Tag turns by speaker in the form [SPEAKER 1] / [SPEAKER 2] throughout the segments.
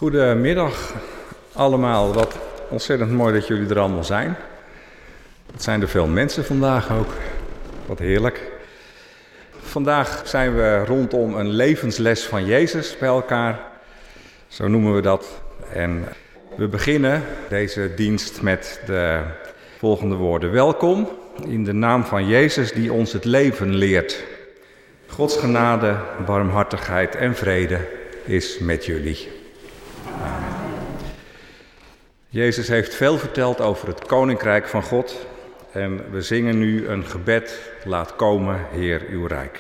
[SPEAKER 1] Goedemiddag allemaal, wat ontzettend mooi dat jullie er allemaal zijn. Het zijn er veel mensen vandaag ook, wat heerlijk. Vandaag zijn we rondom een levensles van Jezus bij elkaar, zo noemen we dat. En we beginnen deze dienst met de volgende woorden. Welkom in de naam van Jezus die ons het leven leert. Gods genade, barmhartigheid en vrede is met jullie. Amen. Jezus heeft veel verteld over het Koninkrijk van God. En we zingen nu een gebed, laat komen, Heer, uw rijk.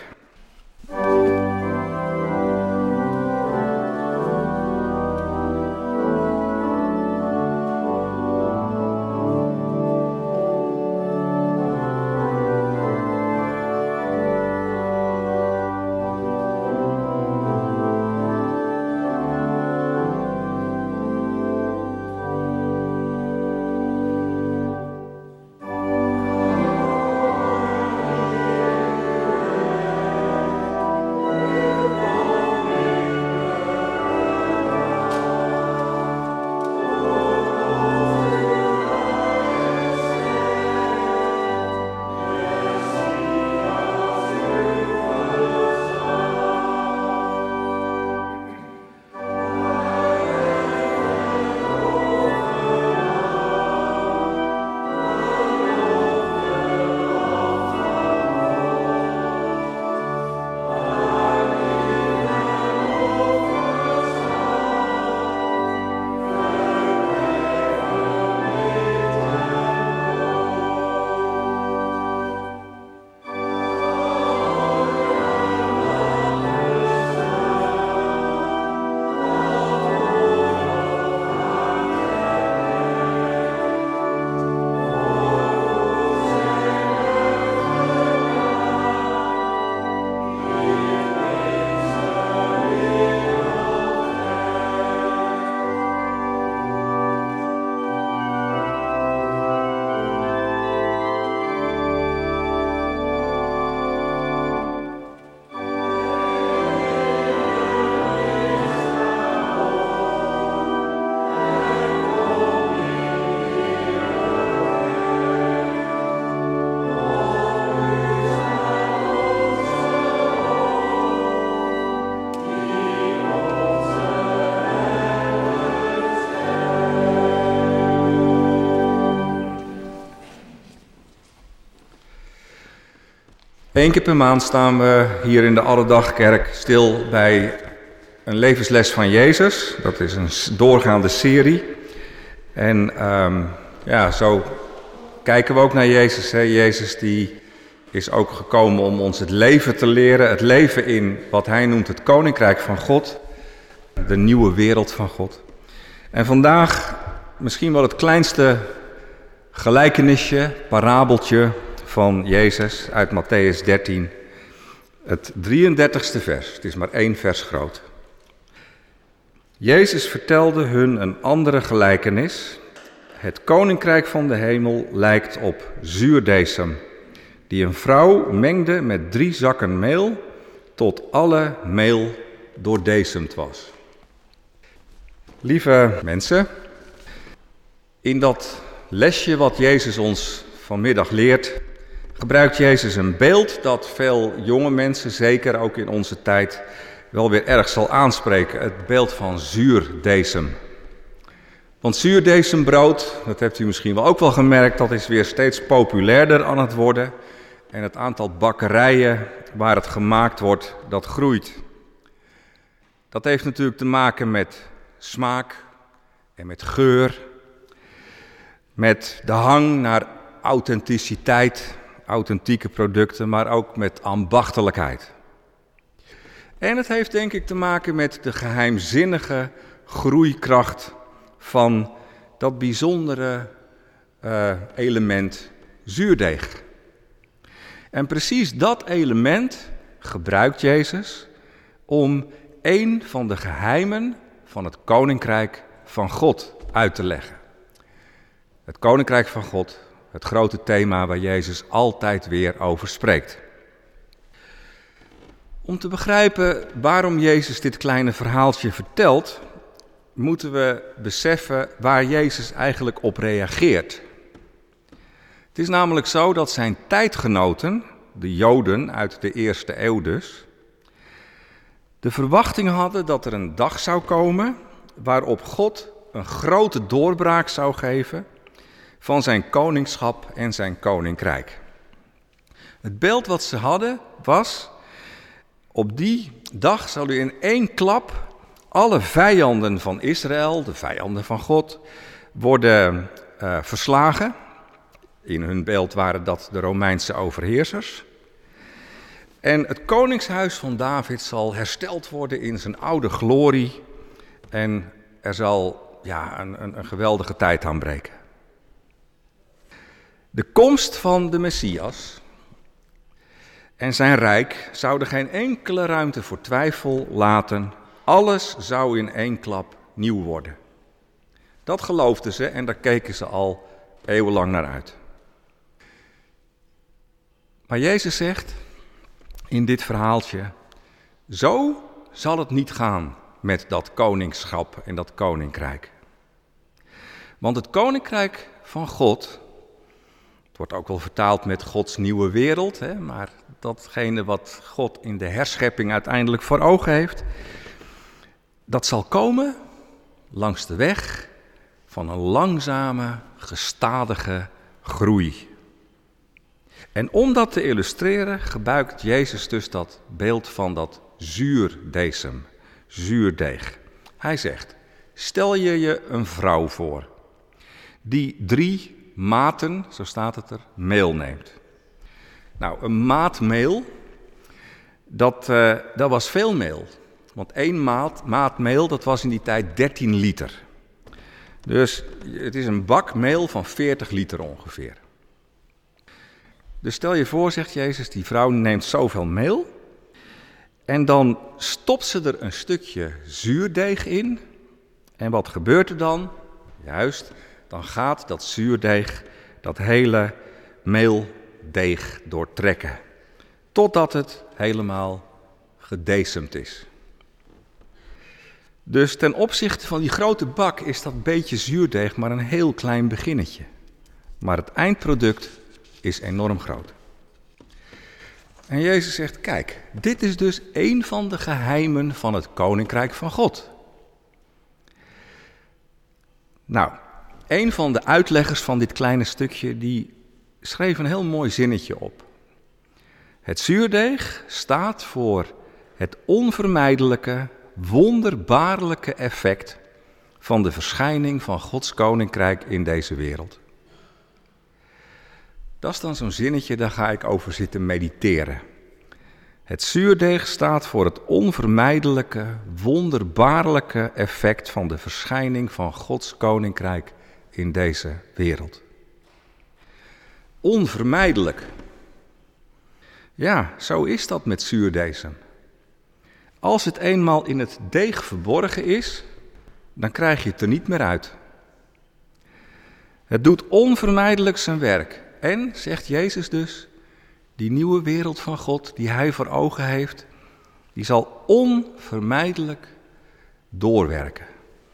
[SPEAKER 1] Eén keer per maand staan we hier in de Alledagkerk stil bij een levensles van Jezus. Dat is een doorgaande serie. En zo kijken we ook naar Jezus. Hè. Jezus die is ook gekomen om ons het leven te leren. Het leven in wat hij noemt het Koninkrijk van God. De nieuwe wereld van God. En vandaag misschien wel het kleinste gelijkenisje, parabeltje van Jezus uit Mattheüs 13, het 33ste vers. Het is maar 1 vers groot. Jezus vertelde hun een andere gelijkenis. Het koninkrijk van de hemel lijkt op zuurdesem, die een vrouw mengde met 3 zakken meel, tot alle meel doordesemd was. Lieve mensen, in dat lesje wat Jezus ons vanmiddag leert, gebruikt Jezus een beeld dat veel jonge mensen, zeker ook in onze tijd, wel weer erg zal aanspreken. Het beeld van zuurdesem. Want zuurdesembrood, dat hebt u misschien wel ook wel gemerkt, dat is weer steeds populairder aan het worden. En het aantal bakkerijen waar het gemaakt wordt, dat groeit. Dat heeft natuurlijk te maken met smaak en met geur. Met de hang naar authenticiteit, authentieke producten, maar ook met ambachtelijkheid. En het heeft denk ik te maken met de geheimzinnige groeikracht van dat bijzondere element zuurdeeg. En precies dat element gebruikt Jezus om een van de geheimen van het Koninkrijk van God uit te leggen. Het Koninkrijk van God, het grote thema waar Jezus altijd weer over spreekt. Om te begrijpen waarom Jezus dit kleine verhaaltje vertelt, moeten we beseffen waar Jezus eigenlijk op reageert. Het is namelijk zo dat zijn tijdgenoten, de Joden uit de eerste eeuw dus, de verwachting hadden dat er een dag zou komen waarop God een grote doorbraak zou geven van zijn koningschap en zijn koninkrijk. Het beeld wat ze hadden was, op die dag zal u in één klap alle vijanden van Israël, de vijanden van God, worden verslagen. In hun beeld waren dat de Romeinse overheersers. En het koningshuis van David zal hersteld worden in zijn oude glorie. En er zal een geweldige tijd aanbreken. De komst van de Messias en zijn rijk zouden geen enkele ruimte voor twijfel laten. Alles zou in één klap nieuw worden. Dat geloofden ze en daar keken ze al eeuwenlang naar uit. Maar Jezus zegt in dit verhaaltje, zo zal het niet gaan met dat koningschap en dat koninkrijk. Want het koninkrijk van God, het wordt ook wel vertaald met Gods nieuwe wereld, maar datgene wat God in de herschepping uiteindelijk voor ogen heeft, dat zal komen langs de weg van een langzame, gestadige groei. En om dat te illustreren gebruikt Jezus dus dat beeld van dat zuurdesem, zuurdeeg. Hij zegt, stel je een vrouw voor die 3 maten, zo staat het er, meel neemt. Nou, een maat meel, dat was veel meel. Want 1 maat meel, dat was in die tijd 13 liter. Dus het is een bak meel van 40 liter ongeveer. Dus stel je voor, zegt Jezus, die vrouw neemt zoveel meel. En dan stopt ze er een stukje zuurdeeg in. En wat gebeurt er dan? Juist, dan gaat dat zuurdeeg dat hele meeldeeg doortrekken. Totdat het helemaal gedecemd is. Dus ten opzichte van die grote bak is dat beetje zuurdeeg maar een heel klein beginnetje. Maar het eindproduct is enorm groot. En Jezus zegt, kijk, dit is dus een van de geheimen van het koninkrijk van God. Nou, een van de uitleggers van dit kleine stukje, die schreef een heel mooi zinnetje op. Het zuurdeeg staat voor het onvermijdelijke, wonderbaarlijke effect van de verschijning van Gods koninkrijk in deze wereld. Dat is dan zo'n zinnetje, daar ga ik over zitten mediteren. Het zuurdeeg staat voor het onvermijdelijke, wonderbaarlijke effect van de verschijning van Gods koninkrijk in deze wereld. Onvermijdelijk. Ja, zo is dat met zuurdesem. Als het eenmaal in het deeg verborgen is, dan krijg je het er niet meer uit. Het doet onvermijdelijk zijn werk. En, zegt Jezus dus, die nieuwe wereld van God die hij voor ogen heeft, die zal onvermijdelijk doorwerken.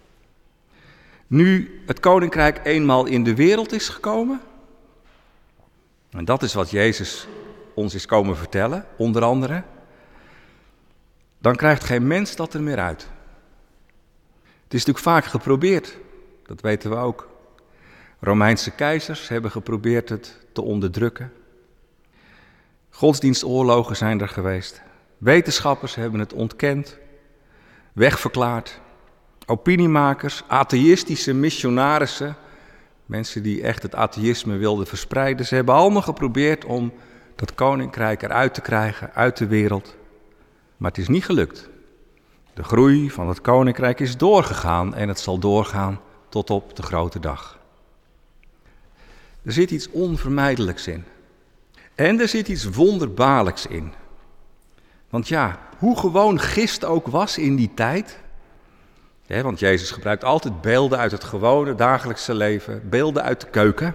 [SPEAKER 1] Nu het koninkrijk eenmaal in de wereld is gekomen, en dat is wat Jezus ons is komen vertellen, onder andere, dan krijgt geen mens dat er meer uit. Het is natuurlijk vaak geprobeerd, dat weten we ook. Romeinse keizers hebben geprobeerd het te onderdrukken. Godsdienstoorlogen zijn er geweest. Wetenschappers hebben het ontkend, wegverklaard. Opiniemakers, atheïstische missionarissen, mensen die echt het atheïsme wilden verspreiden, ze hebben allemaal geprobeerd om dat koninkrijk eruit te krijgen, uit de wereld. Maar het is niet gelukt. De groei van het koninkrijk is doorgegaan en het zal doorgaan tot op de grote dag. Er zit iets onvermijdelijks in. En er zit iets wonderbaarlijks in. Want ja, hoe gewoon gist ook was in die tijd. Want Jezus gebruikt altijd beelden uit het gewone dagelijkse leven, beelden uit de keuken.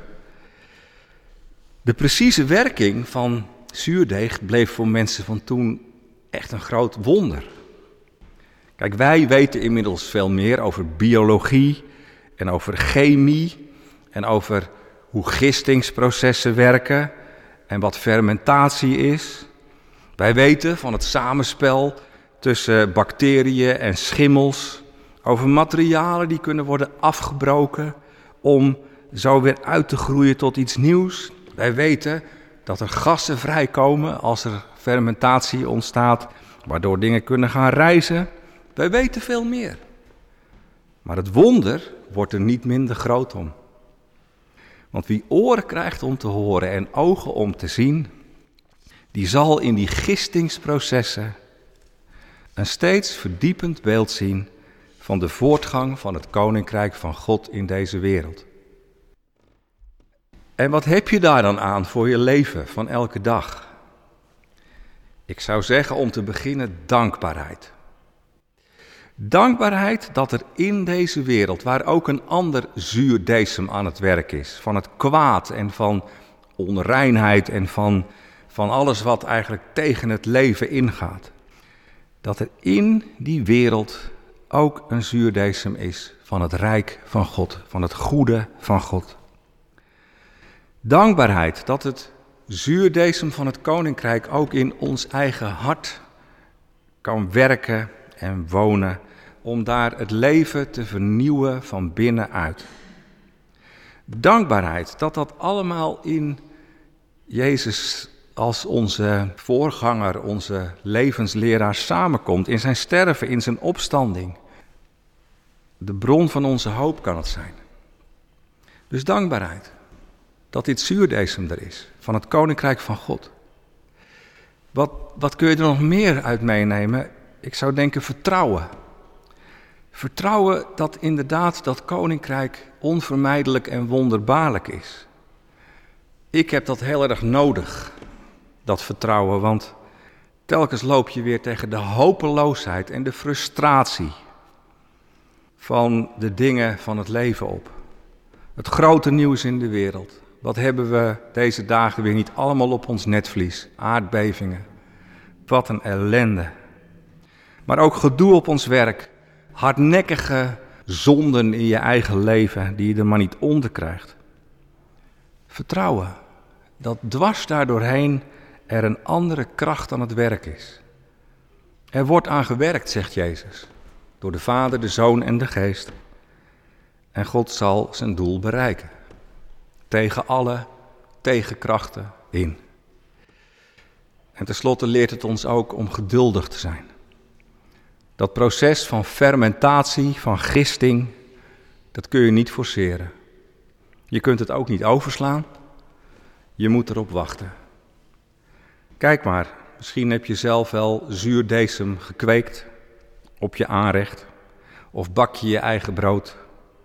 [SPEAKER 1] De precieze werking van zuurdeeg bleef voor mensen van toen echt een groot wonder. Kijk, wij weten inmiddels veel meer over biologie en over chemie en over hoe gistingsprocessen werken en wat fermentatie is. Wij weten van het samenspel tussen bacteriën en schimmels, over materialen die kunnen worden afgebroken om zo weer uit te groeien tot iets nieuws. Wij weten dat er gassen vrijkomen als er fermentatie ontstaat, waardoor dingen kunnen gaan rijzen. Wij weten veel meer. Maar het wonder wordt er niet minder groot om. Want wie oren krijgt om te horen en ogen om te zien, die zal in die gistingsprocessen een steeds verdiepend beeld zien van de voortgang van het koninkrijk van God in deze wereld. En wat heb je daar dan aan voor je leven van elke dag? Ik zou zeggen om te beginnen dankbaarheid. Dankbaarheid dat er in deze wereld, waar ook een ander zuurdesem aan het werk is, van het kwaad en van onreinheid en van alles wat eigenlijk tegen het leven ingaat, dat er in die wereld ook een zuurdesem is van het rijk van God, van het goede van God. Dankbaarheid dat het zuurdesem van het koninkrijk ook in ons eigen hart kan werken en wonen, om daar het leven te vernieuwen van binnenuit. Dankbaarheid dat dat allemaal in Jezus als onze voorganger, onze levensleraar samenkomt, in zijn sterven, in zijn opstanding. De bron van onze hoop kan het zijn. Dus dankbaarheid dat dit zuurdesem er is, van het koninkrijk van God. Wat kun je er nog meer uit meenemen? Ik zou denken vertrouwen. Vertrouwen dat inderdaad dat koninkrijk onvermijdelijk en wonderbaarlijk is. Ik heb dat heel erg nodig, dat vertrouwen, want telkens loop je weer tegen de hopeloosheid en de frustratie van de dingen van het leven op. Het grote nieuws in de wereld. Wat hebben we deze dagen weer niet allemaal op ons netvlies? Aardbevingen. Wat een ellende. Maar ook gedoe op ons werk. Hardnekkige zonden in je eigen leven die je er maar niet onder krijgt. Vertrouwen dat dwars daardoorheen er een andere kracht aan het werk is. Er wordt aan gewerkt, zegt Jezus, door de Vader, de Zoon en de Geest. En God zal zijn doel bereiken. Tegen alle tegenkrachten in. En tenslotte leert het ons ook om geduldig te zijn. Dat proces van fermentatie, van gisting, dat kun je niet forceren. Je kunt het ook niet overslaan. Je moet erop wachten. Kijk maar, misschien heb je zelf wel zuurdesem gekweekt op je aanrecht. Of bak je je eigen brood.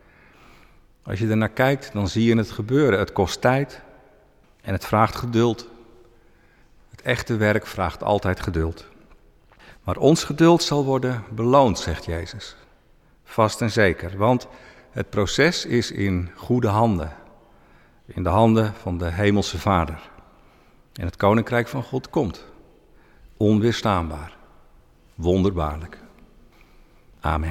[SPEAKER 1] Als je ernaar kijkt, dan zie je het gebeuren. Het kost tijd en het vraagt geduld. Het echte werk vraagt altijd geduld. Maar ons geduld zal worden beloond, zegt Jezus. Vast en zeker, want het proces is in goede handen. In de handen van de Hemelse Vader. En het Koninkrijk van God komt. Onweerstaanbaar. Wonderbaarlijk. Amen.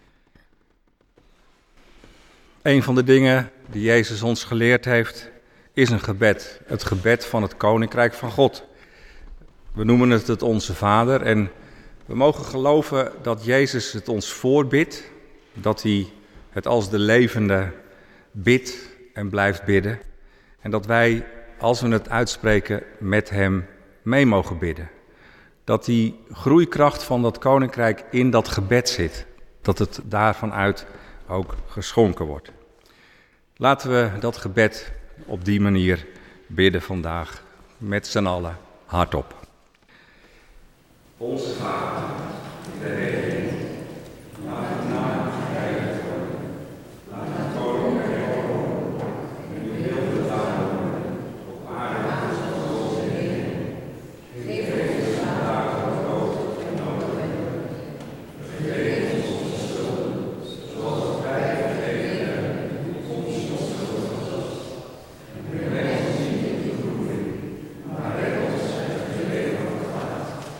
[SPEAKER 1] Een van de dingen die Jezus ons geleerd heeft is een gebed. Het gebed van het Koninkrijk van God. We noemen het Onze Vader en we mogen geloven dat Jezus het ons voorbidt. Dat hij het als de levende bidt en blijft bidden. En dat wij, als we het uitspreken, met hem mee mogen bidden. Dat die groeikracht van dat Koninkrijk in dat gebed zit. Dat het daarvan uit ook geschonken wordt. Laten we dat gebed op die manier bidden vandaag, met z'n allen hardop. Onze Vader, in de hemel, laat uw naam geheiligd worden. Laat uw koninkrijk komen. En uw wil gedaan worden, op aarde als het ons in de hemel. Geef ons vandaag ons brood en nodig hebben. Vergeef ons onze schulden, zoals ook wij vergeven hebben onze schuldigen. En breng ons niet in beproeving, maar red ons uit het verleden van het kwaad.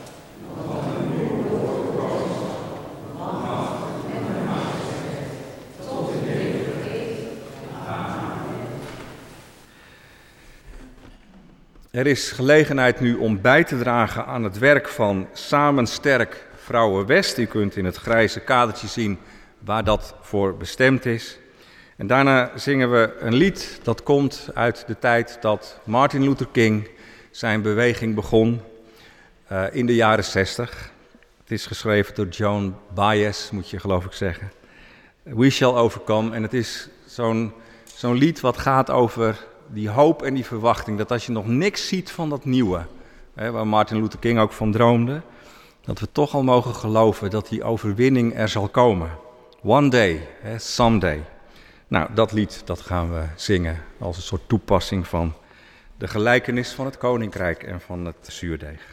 [SPEAKER 1] Er is gelegenheid nu om bij te dragen aan het werk van Samen Sterk Vrouwen West. U kunt in het grijze kadertje zien waar dat voor bestemd is. En daarna zingen we een lied dat komt uit de tijd dat Martin Luther King zijn beweging begon in de jaren 60. Het is geschreven door Joan Baez, moet je geloof ik zeggen. We Shall Overcome. En het is zo'n lied wat gaat over die hoop en die verwachting. Dat als je nog niks ziet van dat nieuwe, waar Martin Luther King ook van droomde, dat we toch al mogen geloven dat die overwinning er zal komen. One day, someday. Nou, dat lied dat gaan we zingen als een soort toepassing van de gelijkenis van het koninkrijk en van het zuurdeeg.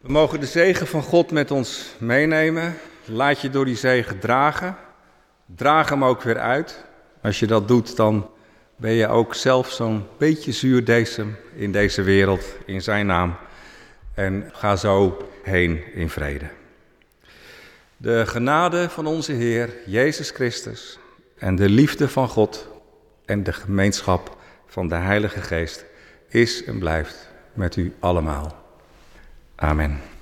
[SPEAKER 1] We mogen de zegen van God met ons meenemen. Laat je door die zegen dragen. Draag hem ook weer uit. Als je dat doet, dan ben je ook zelf zo'n beetje zuurdesem in deze wereld, in zijn naam. En ga zo heen in vrede. De genade van onze Heer Jezus Christus en de liefde van God en de gemeenschap van de Heilige Geest is en blijft met u allemaal. Amen.